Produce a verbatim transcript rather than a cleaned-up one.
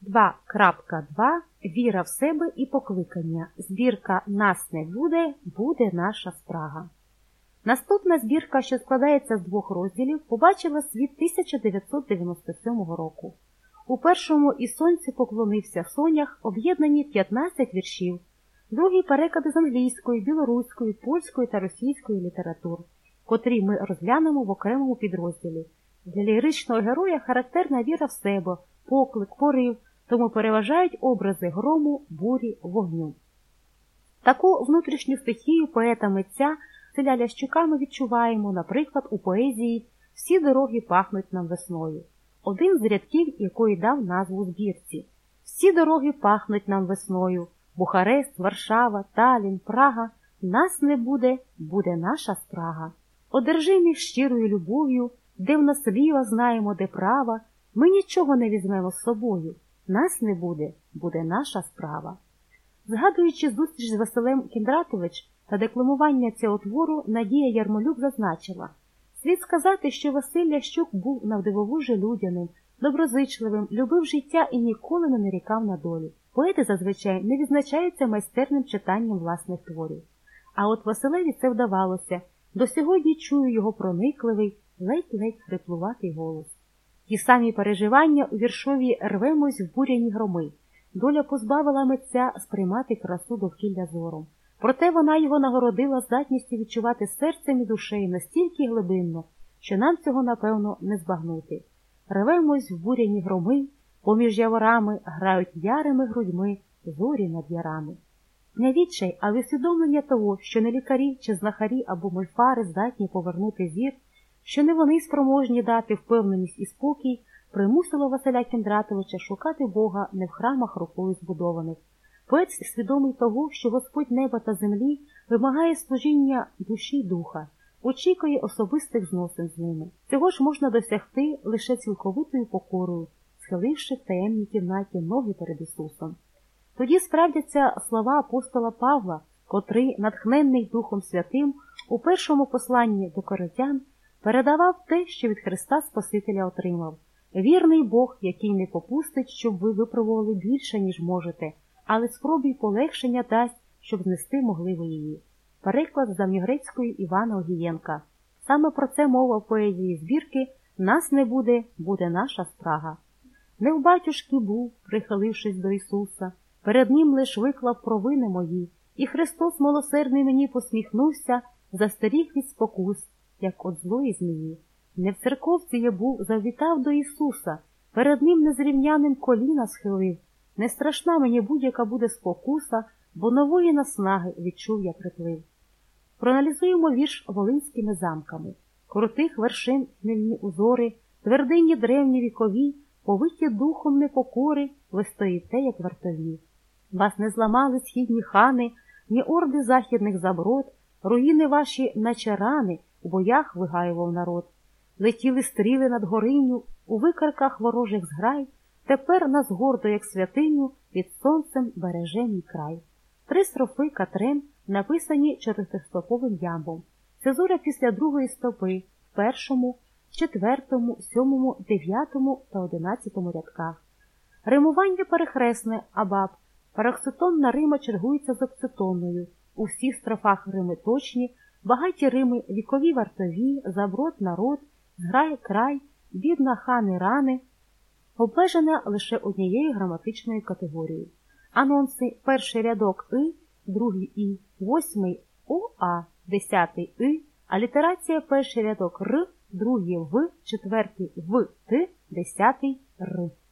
два крапка два Віра в себе і покликання. Збірка «Нас не буде, буде наша спрага». Наступна збірка, що складається з двох розділів, побачила світ тисяча дев'ятсот дев'яносто сьомого року. У першому «І сонці поклонився сонях» об'єднані п'ятнадцять віршів, другий переклади з англійської, білоруської, польської та російської літератур, котрі ми розглянемо в окремому підрозділі. Для ліричного героя характерна віра в себе, поклик, порив, тому переважають образи грому, бурі, вогню. Таку внутрішню стихію поета-митця Василя Лящука ми відчуваємо, наприклад, у поезії «Всі дороги пахнуть нам весною», один з рядків якої дав назву збірці. «Всі дороги пахнуть нам весною, Бухарест, Варшава, Талін, Прага, нас не буде, буде наша спрага. Одержимі щирою любов'ю, де в нас ліва знаємо, де права, ми нічого не візьмемо з собою, нас не буде, буде наша справа». Згадуючи зустріч з Василем Кіндратович та декламування цього твору, Надія Ярмолюк зазначила: «Слід сказати, що Василь Лящук був навдивовижу людяним, доброзичливим, любив життя і ніколи не нарікав на долю. Поети зазвичай не відзначаються майстерним читанням власних творів. А от Василеві це вдавалося. До сьогодні чую його проникливий, ледь-ледь хриплуватий голос. Ті самі переживання у віршові «Рвемось в буряні громи». Доля позбавила митця сприймати красу довкілля зором. Проте вона його нагородила здатністю відчувати серцем і душею настільки глибинно, що нам цього, напевно, не збагнути. Рвемось в буряні громи, поміж яворами грають ярими грудьми зорі над ярами. Не відчай, а усвідомлення того, що не лікарі чи знахарі або мольфари здатні повернути зір, що не вони спроможні дати впевненість і спокій, примусило Василя Кіндратовича шукати Бога не в храмах рукою збудованих. Поет свідомий того, що Господь неба та землі вимагає служіння душі й духа, очікує особистих зносин з ними. Цього ж можна досягти лише цілковитою покорою, схиливши в таємній кімнаті ноги перед Ісусом. Тоді справдяться слова апостола Павла, котрий, натхненний Духом Святим, у першому посланні до Коринтян передавав те, що від Христа Спасителя отримав. «Вірний Бог, який не попустить, щоб ви випробували більше, ніж можете, але спробуй полегшення дасть, щоб знести могли ви її». Переклад з давньогрецької Івана Огієнка. Саме про це мова в поезії збірки «Нас не буде, буде наша спрага». Не в батюшки був, прихилившись до Ісуса, перед Ним лиш виклав провини мої, і Христос милосердний мені посміхнувся, застеріг від спокус, як от злої змії. Не в церковці я був, завітав до Ісуса, перед Ним незрівняним коліна схилив. Не страшна мені будь-яка буде спокуса, бо нової наснаги відчув я приплив. Проаналізуємо вірш волинськими замками. Крутих вершин хмельні узори, твердині древні вікові, повиті духом непокори, ви стоїте, як вартові. Вас не зламали східні хани, ні орди західних заброд, руїни ваші, наче рани, у боях вигаював народ. Летіли стріли над гориню, у викарках ворожих зграй, тепер нас гордо, як святиню, під сонцем береже мій край. Три строфи Катрен написані чотирьохстрофовим ямбом. Цезура після другої стопи, в першому, четвертому, сьомому, дев'ятому та одинадцятому рядках. Римування перехресне, абаб. Парокситонна рима чергується з окситонною. У всіх строфах рими точні, багаті рими вікові вартові, заброд народ, зграй край, бідна хани рани, обмежена лише однією граматичною категорією. Анонси: перший рядок «и», другий «і», восьмий «о-а», десятий «и», алітерація: перший рядок «р», другий «в», четвертий «в», «т», десятий «р».